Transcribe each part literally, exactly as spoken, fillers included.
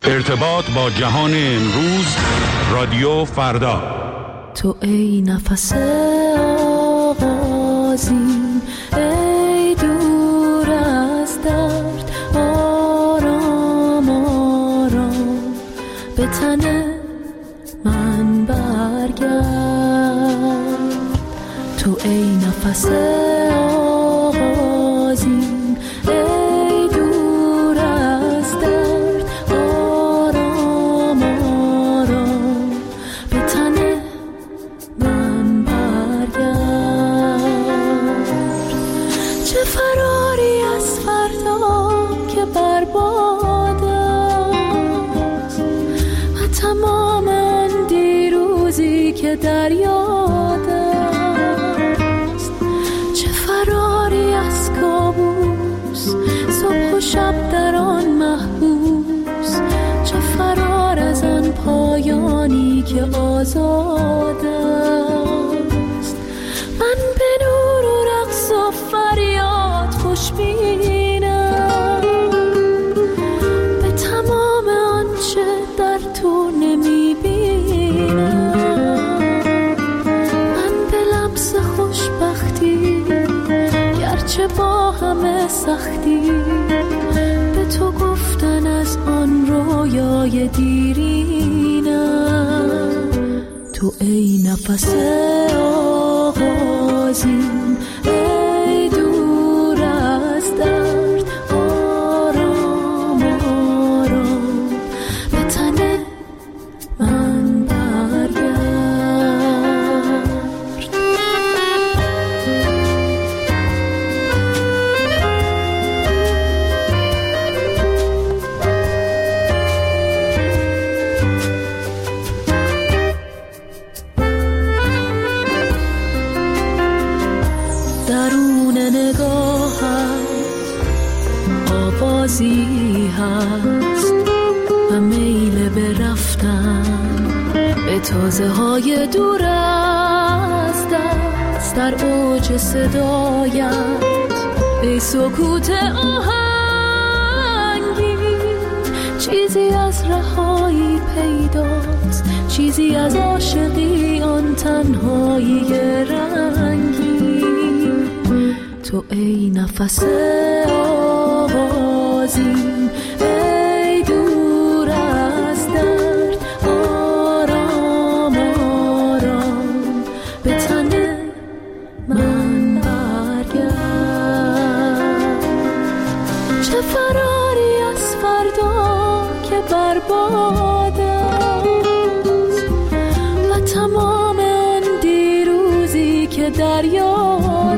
ارتباط با جهان امروز، رادیو فردا. تو ای نفس آغازین، ای دور از درد، آرام آرام به تن من برگرد. تو ای نفس آغازین، ای دور از درد، آرام آرام به تن من برگرد. چه فراری از فردا که برباد است و تمام آن دیروزی که در یاد است. چه فراری از کابوس، صبح و شب در آن محبوس. چه فرار از آن پایانی که آزاد است. من به نور و رقص و فریاد خوشبینم، به تمام آنچه در تو نمیبینم. من به لمس خوشبختی، گرچه با همه سختی، به تو گفتن از آن رویای دیرینم. تو ای نفس آغازین، ای دور از درد، آرام آرام به تن من برگرد. درون نگاهم آوازی هست و میل به رفتن به تازه های دور از دست. در اوج صدایت ای سکوت آهنگی، چیزی از رهایی پیداست، چیزی از عاشقی آن تنهایی رنگی. تو ای نفس آغازین، ای دور از درد، آرام آرام به تن من برگرد. چه فراری از فردا که برباد است و تمام آن دیروزی که در یاد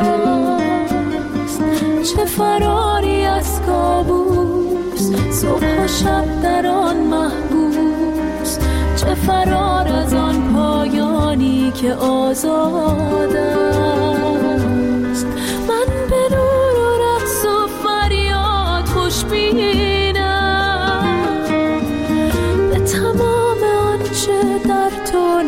است. چه فراری از کابوس، صبح و شب در آن محبوس. چه فرار از آن پایانی که آزاد است. من به نور و رقص و فریاد خوشبینم، به تمام آنچه در تو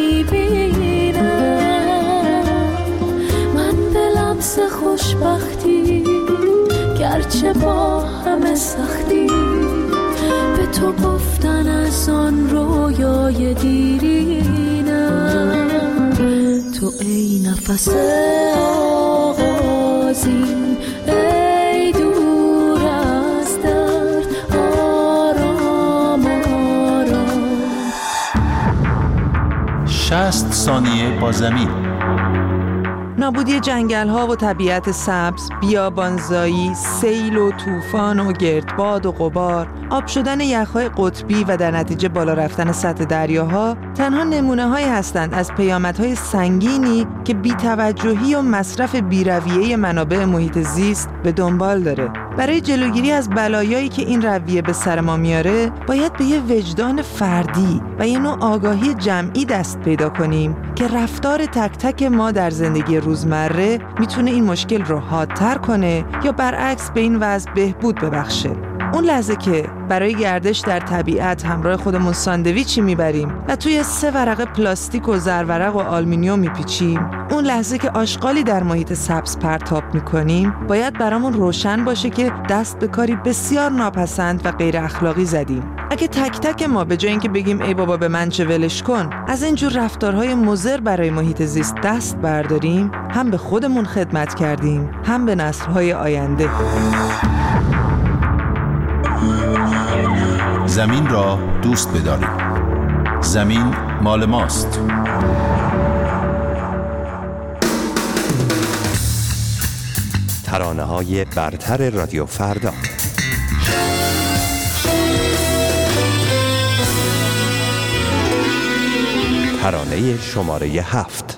نمیبینم. من به لمس خوشبختی، گرچه با همه سختی، به تو گفتن از آن رویای دیرینم. تو ای نفس آغازین، ای دور از درد، آرام آرام. شصت ثانیه با زمین. نابودی جنگل‌ها و طبیعت سبز، بیابانزایی، سیل و طوفان و گردباد و غبار، آب شدن یخ‌های قطبی و در نتیجه بالا رفتن سطح دریاها تنها نمونه‌هایی هستند از پیامدهای سنگینی که بی‌توجهی و مصرف بی‌رویه منابع محیط زیست به دنبال داره. برای جلوگیری از بلایایی که این رویه به سر ما میاره، باید به یه وجدان فردی و یه نوع آگاهی جمعی دست پیدا کنیم که رفتار تک تک ما در زندگی روزمره میتونه این مشکل رو حادتر کنه یا برعکس به این وضع بهبود ببخشه. اون لحظه که برای گردش در طبیعت همراه خودمون ساندویچی میبریم و توی سه ورقه پلاستیک و زرورق و آلومینیوم میپیچیم، اون لحظه که آشغالی در محیط سبز پرتاب میکنیم باید برامون روشن باشه که دست به کاری بسیار ناپسند و غیر اخلاقی زدیم. اگه تک تک ما به جای اینکه بگیم ای بابا به من چه ولش کن از اینجور رفتارهای مضر برای محیط زیست دست برداریم، هم به خودمون خدمت کردیم هم به نسل‌های آینده. زمین را دوست بداریم. زمین مال ماست. ترانه‌های برتر رادیو فردا. ترانه شماره هفت.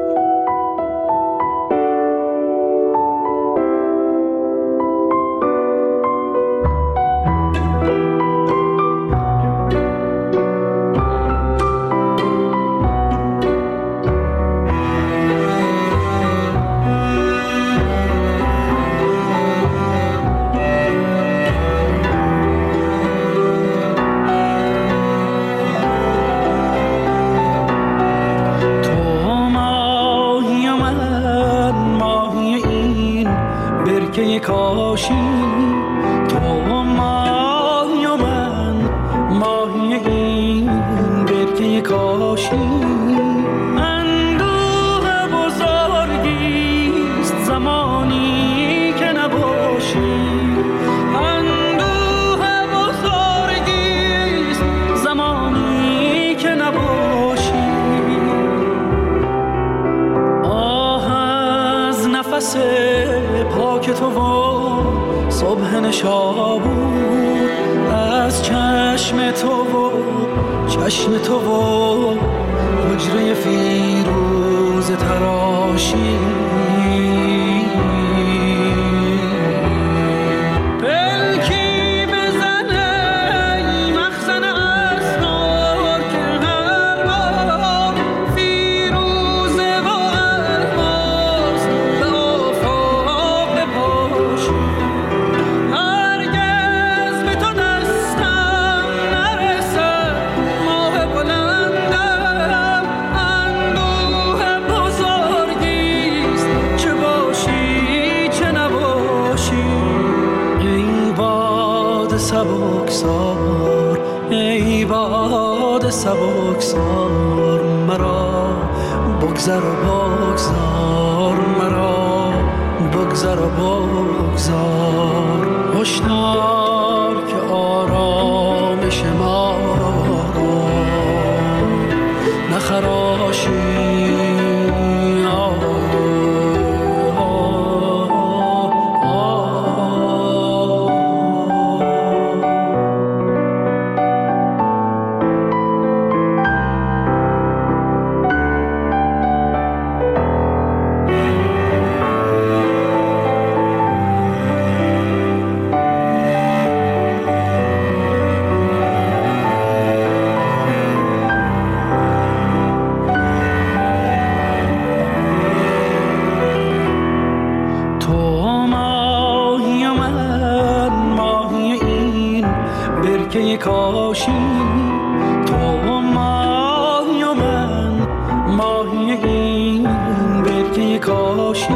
پاک تو و صبح نشابور از چشم تو و چشم تو و حجره فیروز تراشی سبکسار ای باد سبکسار مرا بگذر و بگذار مرا بگذر و بگذار هشدار که آرامش ما را نخراشی کاشی تو ماهی و من ماهی این برکه کاشی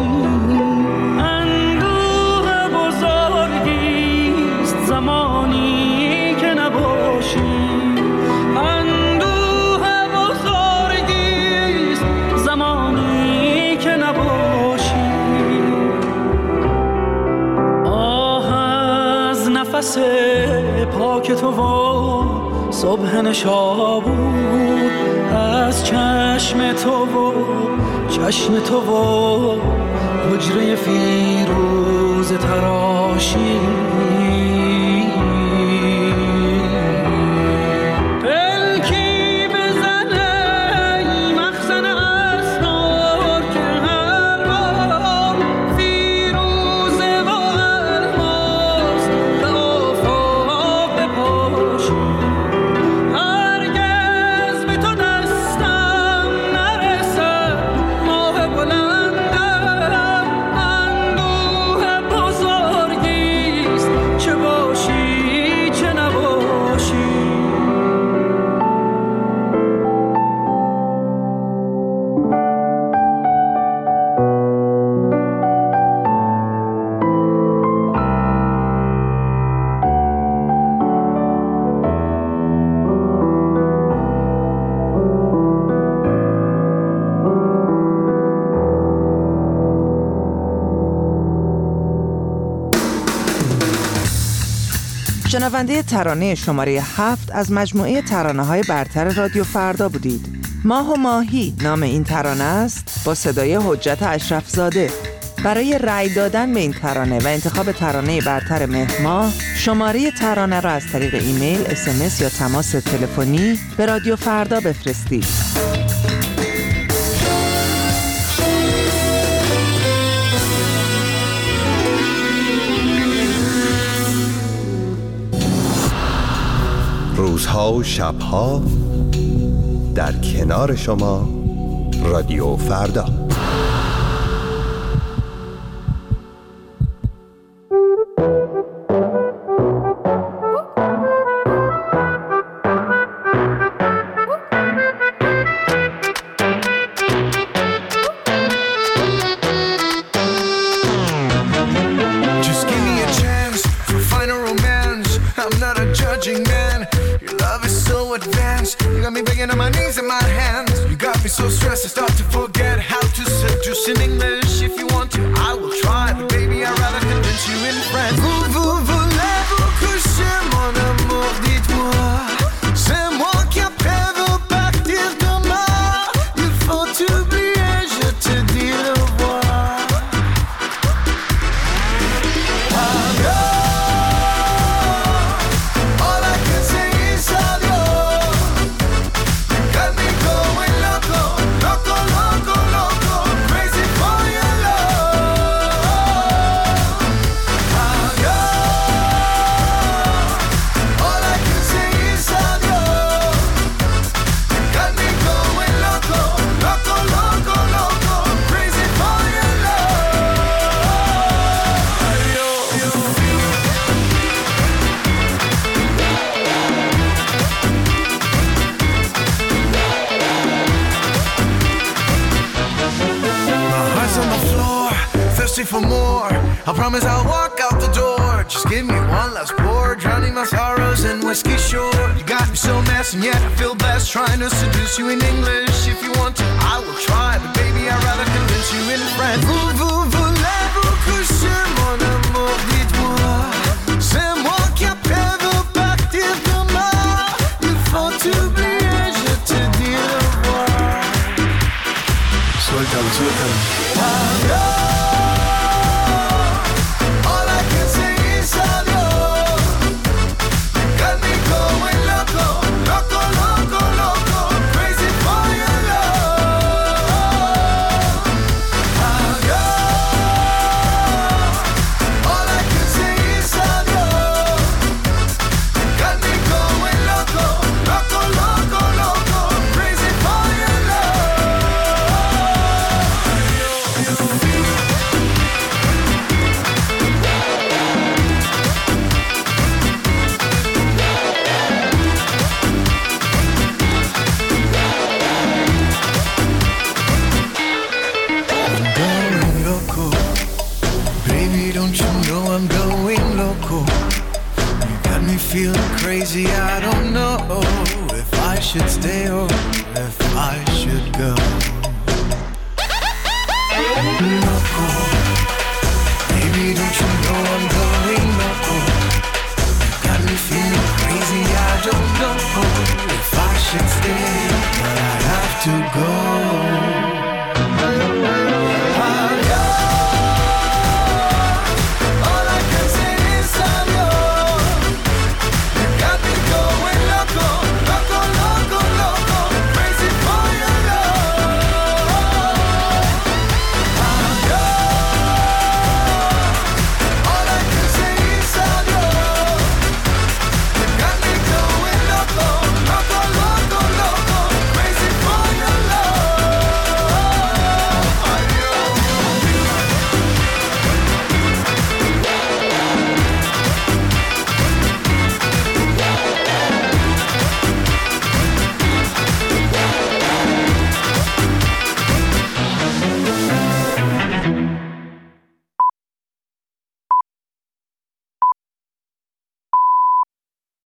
اندوه بزرگیست زمانی که نباشی اندوه بزرگیست زمانی که نباشی آه از نفس پاک تو و صبح نشابور از چشم تو و چشم تو و حجره فیروز تراشی شنونده ترانه شماره هفت از مجموعه ترانه‌های برتر رادیو فردا بودید. ماه و ماهی نام این ترانه است با صدای حجت اشرف زاده. برای رأی دادن به این ترانه و انتخاب ترانه برتر مهر ماه، شماره ترانه را از طریق ایمیل، اس ام اس یا تماس تلفنی به رادیو فردا بفرستید. روزها و شبها در کنار شما رادیو فردا. So stressed I start to forget how to seduce in English. If you want to, I will try, but baby I'd rather convince you in French. Vous, vous, voulez-vous coucher mon amour, dites-moi. C'est moi qui après veux partir demain. Il faut t'oublier, je te dis au revoir. Adieu. All I can say is adieu. Got me going loco. Loco, loco, loco, crazy for your love. Adieu. All I can say is adieu. Got me going loco, loco, loco, loco, crazy for your love. Adieu. My heart's on the floor, thirsty for more. I promise I'll walk out the door. Just give me one last pour, drowning my sorrows in whiskey shore. You got me so messed and yet I feel blessed, trying to seduce you in English. If you want to, I will try, but baby I'd rather convince you in French. Vous, vous, voulez-vous coucher mon amour, dites-moi. C'est moi qui après veux partir demain. Il faut t'oublier, je te dis au revoir. Suéltalo, suéltalo. Adieu. All I can say is adieu. Got me going loco, loco, loco, loco, crazy for your love. Adieu. All I can say is adieu. Got me going loco, loco, loco, loco, crazy for your love. I'm going loco. Baby, don't you know I'm going loco? You got me feeling crazy. I don't know if I should stay or if I should go. Loco. Baby, don't you know I'm going loco? You got me feeling crazy. I don't know if I should stay, but I have to go.